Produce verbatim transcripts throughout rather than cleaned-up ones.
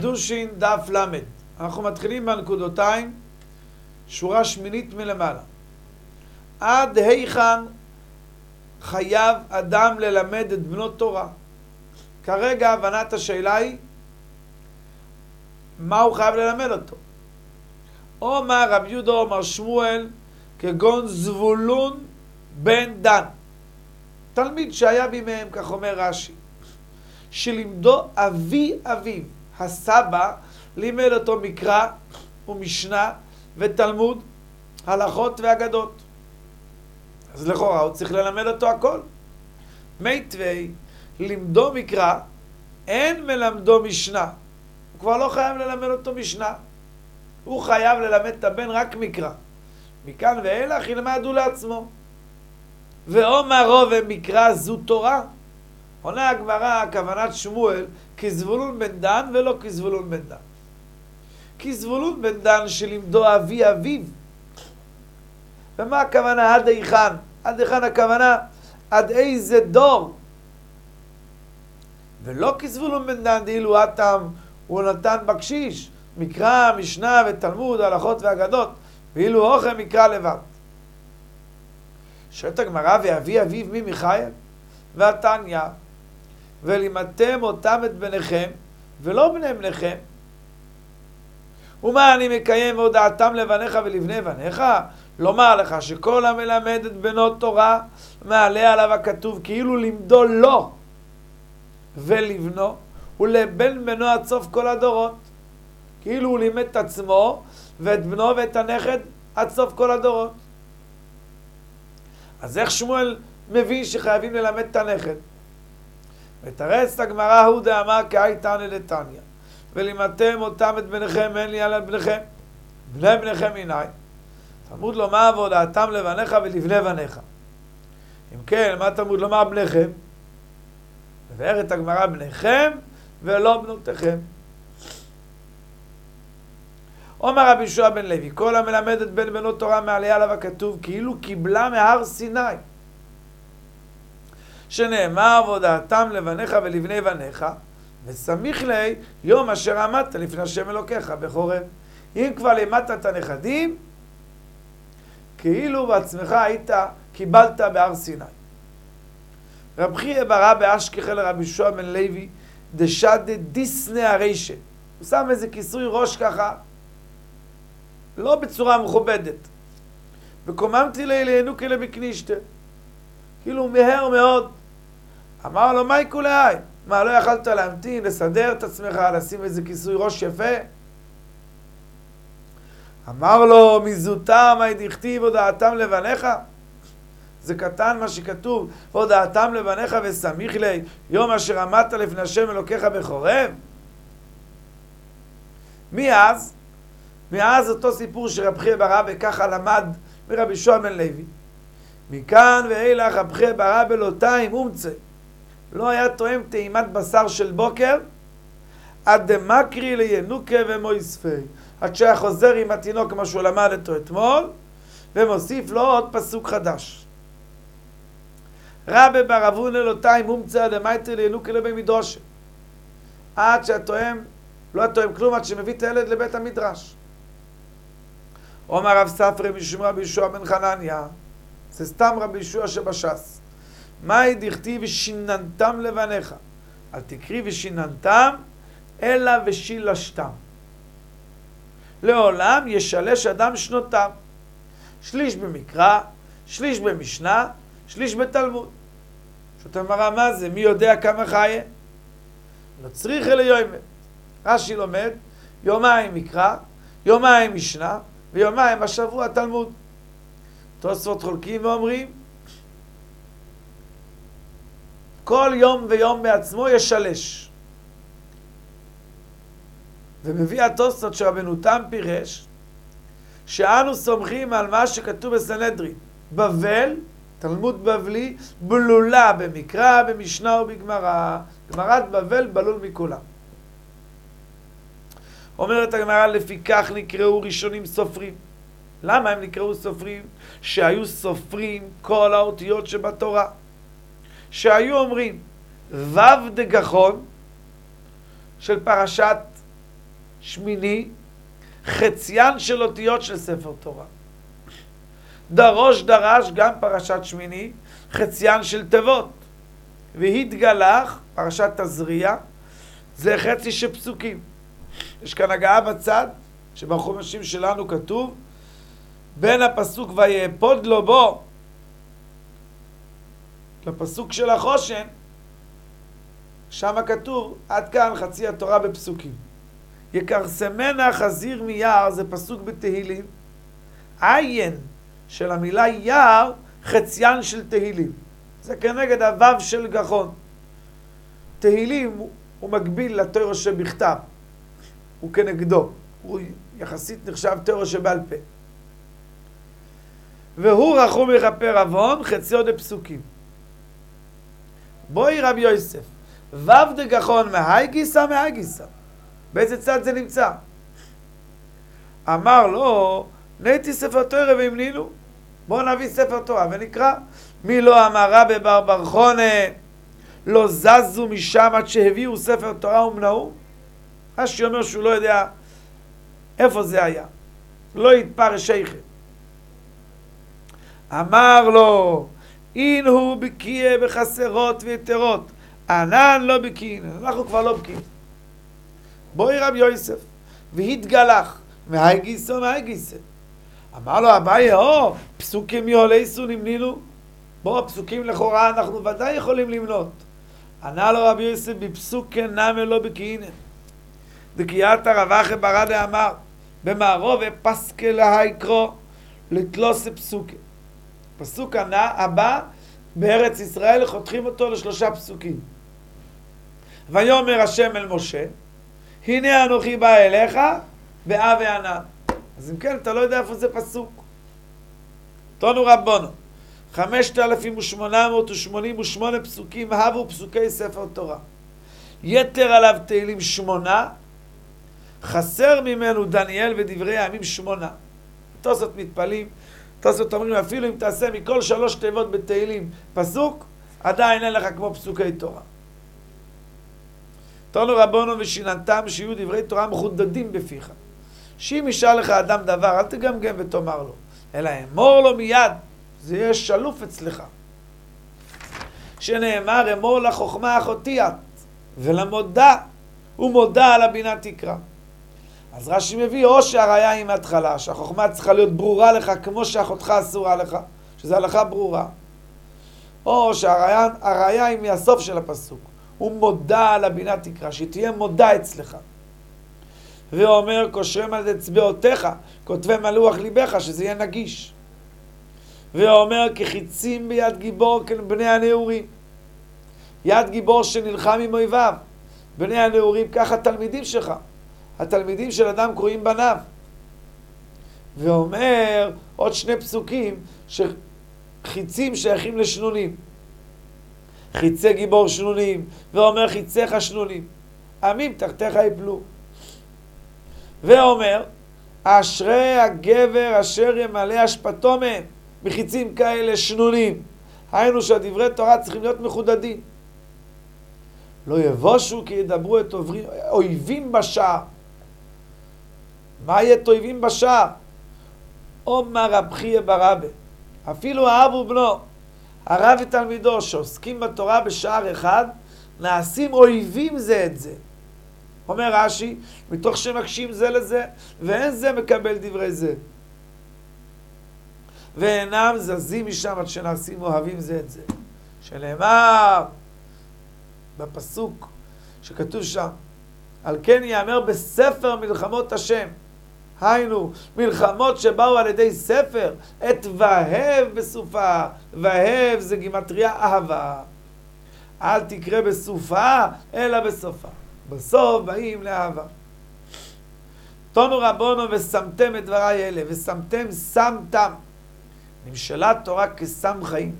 דושין דף למד. אנחנו מתחילים בנקודותיים, שורה שמינית מלמעלה. עד היכן חייב אדם ללמד את בנו תורה? כרגע הבנת השאלה היא, מה הוא חייב ללמד אותו? אומר רב יהודה אומר שמואל, כגון זבולון בן דן, תלמיד שהיה בימיהם, כך אומר רש"י, שלימדו אבי אביו, הסבא לימד אותו מקרא ומשנה ותלמוד, הלכות ואגדות. אז לכאורה הוא צריך ללמד אותו הכל. מיטבי לימדו מקרא, אין מלמדו משנה. הוא כבר לא חייב ללמד אותו משנה. הוא חייב ללמד את הבן רק מקרא. מכאן ואילך ילמדו לעצמו. ואומר רוב מקרא זו תורה. עונה הגמרא, כוונת שמואל, כזבולון בן דן ולא כזבולון בן דן. כזבולון בן דן שלימדו אבי אביו. ומה הכוונה עד היכן? עד היכן הכוונה? עד איזה דור? ולא כזבולון בן דן, דאילו הטעם הוא נתן בקשיש, מקרא, משנה ותלמוד, הלכות ואגדות, ואילו אוכל מקרא לבד. שואלת הגמרא, ואבי אביו מי מחייב? והתניא, ולימדתם אותם את בניכם, ולא בני בניכם. ומה אני מקיים והודעתם לבניך ולבני בניך? לומר לך שכל המלמד את בנו תורה, מעלה עליו הכתוב, כאילו לימדו לו ולבנו, ולבן בנו עד סוף כל הדורות. כאילו הוא לימד את עצמו, ואת בנו ואת הנכד, עד סוף כל הדורות. אז איך שמואל מבין שחייבים ללמד את הנכד? ותרץ הגמרא הוא דאמר כאי תנא דתניא, ולימדתם אותם את בניכם, אין לי על בניכם, בני בניכם עיניי. תלמוד לומר והודעתם לבניך ולבני בניך. אם כן, מה תלמוד לומר בניכם? מבארת הגמרא בניכם ולא בנותיכם. אומר רבי יהושע בן לוי, כל המלמד את בן בנו תורה מעלה עליו הכתוב, כאילו קיבלה מהר סיני, שנאמר והודעתם לבניך ולבני בניך, וסמיך לי יום אשר עמדת לפני השם אלוקיך בחורב. אם כבר לימדת את הנכדים, כאילו בעצמך היית, קיבלת בהר סיני. רב חייא ברא באשכחל לרבי יהושע בן לוי, דשד דיסני הרשע. הוא שם איזה כיסוי ראש ככה, לא בצורה מכובדת. וקוממתי לי לעינו כאלה בקנישתה. כאילו הוא מהר מאוד. אמר לו, מה יקו להי? מה, לא יכלת להמתין, לסדר את עצמך, לשים איזה כיסוי ראש יפה? אמר לו, מזוטה מה דכתיב הודעתם לבניך? זה קטן מה שכתוב, הודעתם לבניך וסמיך לי, יום אשר עמדת לפני השם אלוקיך בחורב. מאז, מאז אותו סיפור שרב חייא ברא וככה למד מרבי יהושע בן לוי. מכאן ואילך רב חייא ברא בלותיים אומצה. לא היה תואם טעימת בשר של בוקר, עד דמקרי לינוקה ומויספי. עד שהיה חוזר עם התינוק כמו שהוא למד אותו אתמול, ומוסיף לו עוד פסוק חדש. רבי בר אבונה לותיים אומצה עד דמייטרי לינוקה לבי מדרשה. עד שהתואם, לא התואם כלום, עד שמביא את הילד לבית המדרש. אומר רב ספרי משום רבי יהושע בן חנניה, זה סתם רבי יהושע שבש"ס. מהי דכתיב ושיננתם לבניך? אל תקריא ושיננתם, אלא ושילשתם. לעולם ישלש אדם שנותיו. שליש במקרא, שליש במשנה, שליש בתלמוד. זאת אומרת, מה זה? מי יודע כמה חיה? לא צריך אלא יומם. רש"י לומד, יומיים מקרא, יומיים משנה, ויומיים בשבוע תלמוד. תוספות חולקים ואומרים, כל יום ויום בעצמו ישלש. ומביא התוספות שרבנו תם פירש, שאנו סומכים על מה שכתוב בסנהדרין. בבל, תלמוד בבלי, בלולה במקרא, במשנה ובגמרא. גמרת בבל בלול מכולם. אומרת הגמרא, לפיכך נקראו ראשונים סופרים. למה הם נקראו סופרים? שהיו סופרים כל האותיות שבתורה. שהיו אומרים וו דגחון של פרשת שמיני, חציין של אותיות של ספר תורה. דרוש דרש, גם פרשת שמיני, חציין של תיבות. והתגלח, פרשת תזריע, זה חצי של פסוקים. יש כאן הגעה בצד, שבחומשים שלנו כתוב, בין הפסוק ויפוד לו בו, לפסוק של החושן, שם כתוב, עד כאן חצי התורה בפסוקים. יקרסמנה חזיר מיער, זה פסוק בתהילים. עין של המילה יער, חציין של תהילים. זה כנגד הוו של גחון. תהילים הוא, הוא מקביל לתורה שבכתב. הוא כנגדו. הוא יחסית נחשב תורה שבעל פה. והוא רחום יכפר עוון, חציו דפסוקים. בואי רבי יוסף, וו דגחון מהי גיסא מהי גיסא. באיזה צד זה נמצא? אמר לו, נהייתי ספר תורה והמנינו. בואו נביא ספר תורה ונקרא. מי לא אמר רבי בר בר חונה, לא זזו משם עד שהביאו ספר תורה ומנעו? רש"י אומר שהוא לא יודע איפה זה היה. לא יתפר שייכת. אמר לו, אין הוא בקיא בחסרות ויתרות. ענן לא בקין, אנחנו כבר לא בקין. בואי רבי יוסף, והתגלח, מהי גיסא מהי גיסא. אמר לו אביי, או, פסוקים יהולסו נמנינו. בוא, הפסוקים לכאורה אנחנו ודאי יכולים למנות. ענה לו רבי יוסף, בפסוק נמי לא בקין. דקייתא רב אחי ברא דאמר, במערוב פסקה להיקרו לתלוס פסוקה. פסוק הבא, בארץ ישראל חותכים אותו לשלושה פסוקים. ויאמר השם אל משה, הנה אנוכי בא אליך, באה וענה. אז אם כן, אתה לא יודע איפה זה פסוק. תנו רבונו, חמשת אלפים ושמונה מאות ושמונים ושמונה פסוקים הבו פסוקי ספר תורה. יתר עליו תהילים שמונה, חסר ממנו דניאל ודברי הימים שמונה. תוספות מתפלים, תוספות אומרים, אפילו אם תעשה מכל שלוש תיבות בתהילים פסוק, עדיין אין לך כמו פסוקי תורה. תנו רבונו ושיננתם שיהיו דברי תורה מחודדים בפיך. שאם ישאל לך אדם דבר, אל תגמגם ותאמר לו, אלא אמור לו מיד, זה יהיה שלוף אצלך. שנאמר, אמור לחוכמה אחותי את, ולמודע, ומודע על הבינה תקרא. אז רש"י מביא, או שהראיה היא מההתחלה, שהחוכמה צריכה להיות ברורה לך, כמו שאחותך אסורה לך, שזה הלכה ברורה. או שהראיה היא מהסוף של הפסוק, הוא מודע על הבינה תקרא, שתהיה מודע אצלך. ואומר, קושרם על אצבעותיך, כותבם על לוח ליבך, שזה יהיה נגיש. ואומר, כחיצים ביד גיבור, כן בני הנעורים. יד גיבור שנלחם עם אויביו. בני הנעורים, ככה תלמידים שלך. התלמידים של אדם קוראים בניו. ואומר, עוד שני פסוקים, שחיצים שייכים לשנונים. חיצי גיבור שנונים, ואומר חיציך שנונים. עמים תחתיך יפלו. ואומר, אשרי הגבר אשר ימלא השפתו מהם, מחיצים כאלה שנונים. היינו שהדברי תורה צריכים להיות מחודדים. לא יבושו כי ידברו את עוברים, אויבים בשער. מה יהיה אויבים בשער? אומר רב חייא ברבא, אפילו האב ובנו, הרב ותלמידו שעוסקים בתורה בשער אחד, נעשים אויבים זה את זה. אומר רש"י, מתוך שמקשים זה לזה, ואין זה מקבל דברי זה. ואינם זזים משם עד שנעשים אוהבים זה את זה. שנאמר בפסוק שכתוב שם, על כן יאמר בספר מלחמות השם. היינו, מלחמות שבאו על ידי ספר, את והב בסופה. והב זה גימטריה אהבה. אל תקרא בסופה, אלא בסופה. בסוף באים לאהבה. תנו רבונו ושמתם את דבריי אלה, ושמתם שמתם. נמשלה תורה כסם חיים.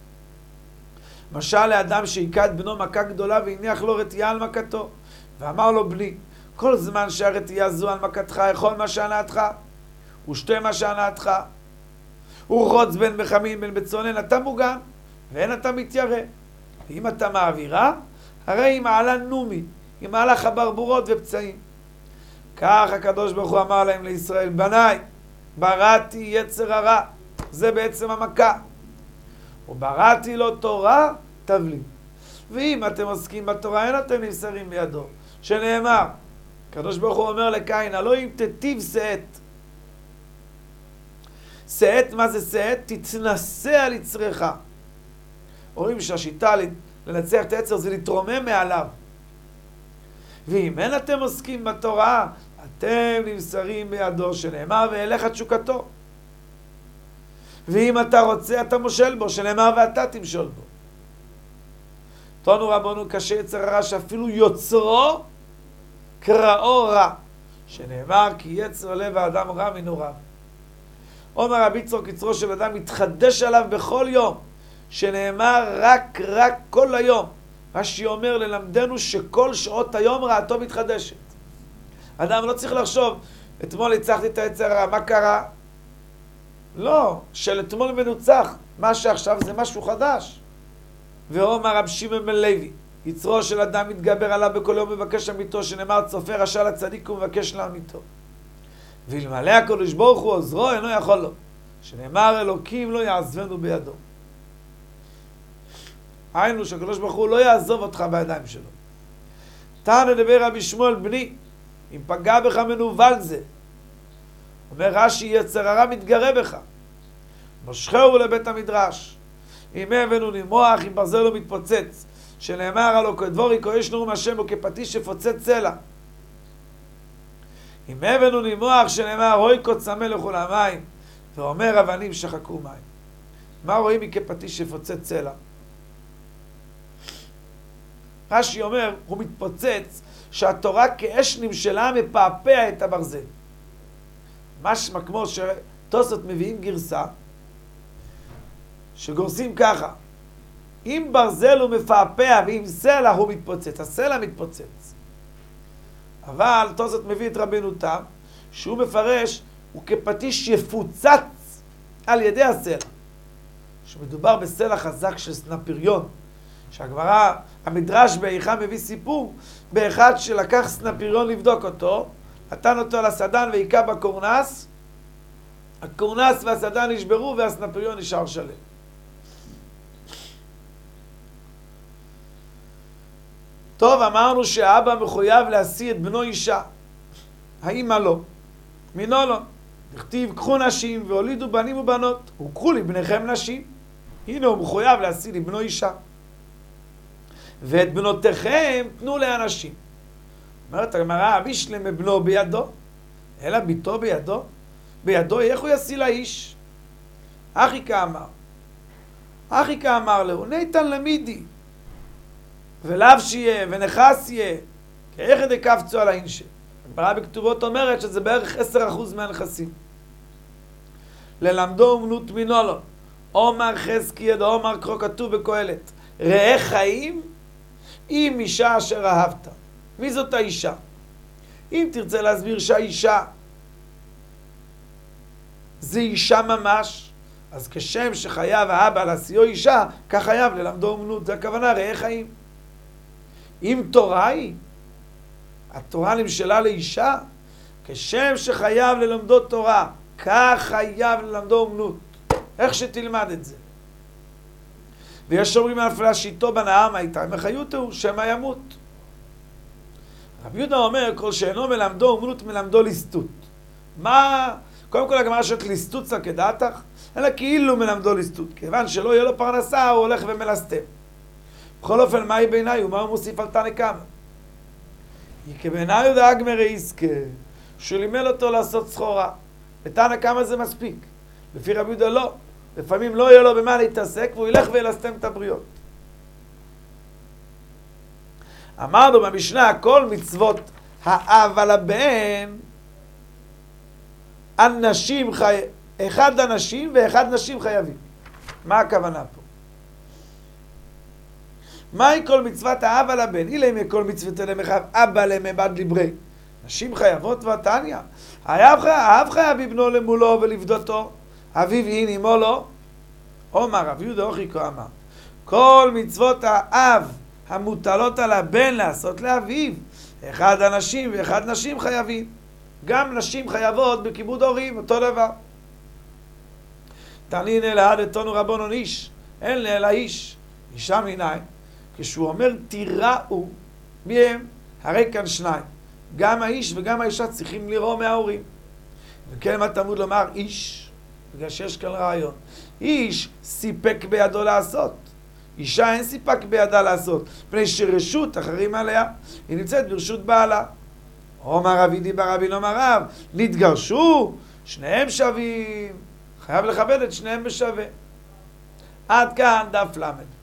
משל לאדם שהיכה את בנו מכה גדולה והניח לו רתיעה על מכתו. ואמר לו בני, כל זמן שהרתיעה זו על מכתך, אכול מה שענתך, ושתה מה שענתך, ורחוץ בין בחמין בין בצונן, אתה מוגן, ואין אתה מתיירא. ואם אתה מעבירה, הרי היא מעלה נומי, היא מעלה חברבורות ופצעים. כך הקדוש ברוך הוא אמר להם לישראל, בניי, בראתי יצר הרע, זה בעצם המכה. ובראתי לו תורה תבלי. ואם אתם עוסקים בתורה, אין אתם נמסרים בידו. שנאמר, הקדוש ברוך הוא אומר לקין, הלא אם תטיב שאת. שאת, מה זה שאת? תתנסה על יצרך. אומרים שהשיטה לנצח את היצר זה להתרומם מעליו. ואם אין אתם עוסקים בתורה, אתם נמסרים בידו, שנאמר ואליך תשוקתו. ואם אתה רוצה, אתה מושל בו, שנאמר ואתה תמשול בו. תונו רבנו קשה יצר הרע, שאפילו יוצרו קראו רע, שנאמר כי יצר לב האדם רע מנעוריו. אומר רבי יצחק, יצרו של אדם מתחדש עליו בכל יום, שנאמר רק רק כל היום. רש"י אומר ללמדנו שכל שעות היום רעתו מתחדשת. אדם לא צריך לחשוב, אתמול הצלחתי את היצר הרע, מה קרה? לא, של אתמול מנוצח, מה שעכשיו זה משהו חדש. ואומר רב שמעון בן לוי, יצרו של אדם מתגבר עליו בכל יום מבקש אמיתו, שנאמר צופה רשע לצדיק ומבקש לאמיתו. ואלמלא הקדוש ברוך הוא עוזרו אינו יכול לו, שנאמר אלוקים לא יעזבנו בידו. היינו שהקדוש ברוך הוא לא יעזוב אותך בידיים שלו. תנא דבר רבי שמואל בני, אם פגע בך מנוול זה, אומר רש"י, יצר הרע מתגרה בך, מושכהו לבית המדרש, אם אבן הוא נימוח, אם ברזל הוא מתפוצץ, שנאמר עלו כדבורי כה יש נאום השם וכפטיש שפוצץ צלע. אם אבן הוא נימוח, שנאמר רואי כה צמא לכל המים, ואומר אבנים שחקו מים. מה רואים מכפטיש שפוצץ צלע? רש"י אומר, הוא מתפוצץ שהתורה כאש נמשלה מפעפע את הברזל. משמע כמו שתוספות מביאים גרסה שגורסים ככה, אם ברזל הוא מפעפע ואם סלע הוא מתפוצץ, הסלע מתפוצץ. אבל תוספות מביא את רבנו תם שהוא מפרש, הוא כפטיש יפוצץ על ידי הסלע, שמדובר בסלע חזק של סנפיריון, שהגמרא, המדרש באיכה מביא סיפור באחד שלקח סנפיריון לבדוק אותו, נתן אותו על הסדן והיכה בקורנס, הקורנס והסדן נשברו והסנפיריון נשאר שלם. טוב, אמרנו שהאבא מחויב להשיא את בנו אישה. האמא לא. מינו לא. נכתיב, קחו נשים והולידו בנים ובנות, וקחו לבניכם נשים. הנה הוא מחויב להשיא לבנו אישה. ואת בנותיכם תנו לאנשים. אומרת הגמרא, אבישלם מבנו בידו, אלא ביתו בידו. בידו, איך הוא ישיא לאיש? אחיקה אמר. אחיקה אמר לו, ניתן למידי. ולאו שיהיה, ונחס יהיה, כי איך דקפצו על האינשה. הגמרא בכתובות אומרת שזה בערך עשרה אחוז מהנכסים. ללמדו אומנות מנולו, עומר חזקיה דעומר קרוא כתוב בקהלת, ראה חיים עם אישה אשר אהבת. מי זאת האישה? אם תרצה להסביר שהאישה זה אישה ממש, אז כשם שחייב האבא להשיאו אישה, כך חייב ללמדו אומנות, זה הכוונה ראה חיים. אם תורה היא, התורה נמשלה לאישה, כשם שחייב ללמדו תורה, כך חייב ללמדו אומנות. איך שתלמד את זה. ויש אומרים על פלשיתו בנעם הייתה, מחיותו שמא ימות. רבי יהודה אומר, כל שאינו מלמדו אומנות מלמדו ליסטות. מה? קודם כל הגמרא שאת ליסטות כדעתך, אלא כאילו מלמדו ליסטות. כיוון שלא יהיה לו פרנסה, הוא הולך ומלסתם. בכל אופן, מהי בעיניי? ומה הוא מוסיף על תנא קמא? כי בעיניי הוא דאג מרעיסקה, שהוא לימד אותו לעשות סחורה. בתנא קמא זה מספיק. לפי רבי יהודה לא. לפעמים לא יהיה לו במה להתעסק, והוא ילך וילסתם את הבריות. אמרנו במשנה, כל מצוות האב על הבן, אנשים חי... אחד אנשים ואחד נשים חייבים. מה הכוונה פה? מהי כל מצוות האב על הבן? אילם כל מצוות אלה מחייב אבא למבד לברי. נשים חייבות ועתניא. האב חייב בבנו למולו ולפדותו, אביו אין אמו לו. אומר רב יהודה אוחיקו אמר, כל מצוות האב המוטלות על הבן לעשות לאביו, אחד אנשים ואחד נשים חייבים. גם נשים חייבות בכיבוד הורים, אותו דבר. תענין אלא דתנו רבנן איש, אין אלא איש, אישה מנין. כשהוא אומר תיראו, מי הם? הרי כאן שניים. גם האיש וגם האישה צריכים לראות מההורים. וכן מה תלמוד לומר איש, בגלל שיש כאן רעיון. איש סיפק בידו לעשות. אישה אין סיפק בידה לעשות, פני שרשות אחרים עליה, היא נמצאת ברשות בעלה. אומר רבי דיבר רבי נאמר רב, נתגרשו, שניהם שווים, חייב לכבד את שניהם בשווה. עד כאן דף למד.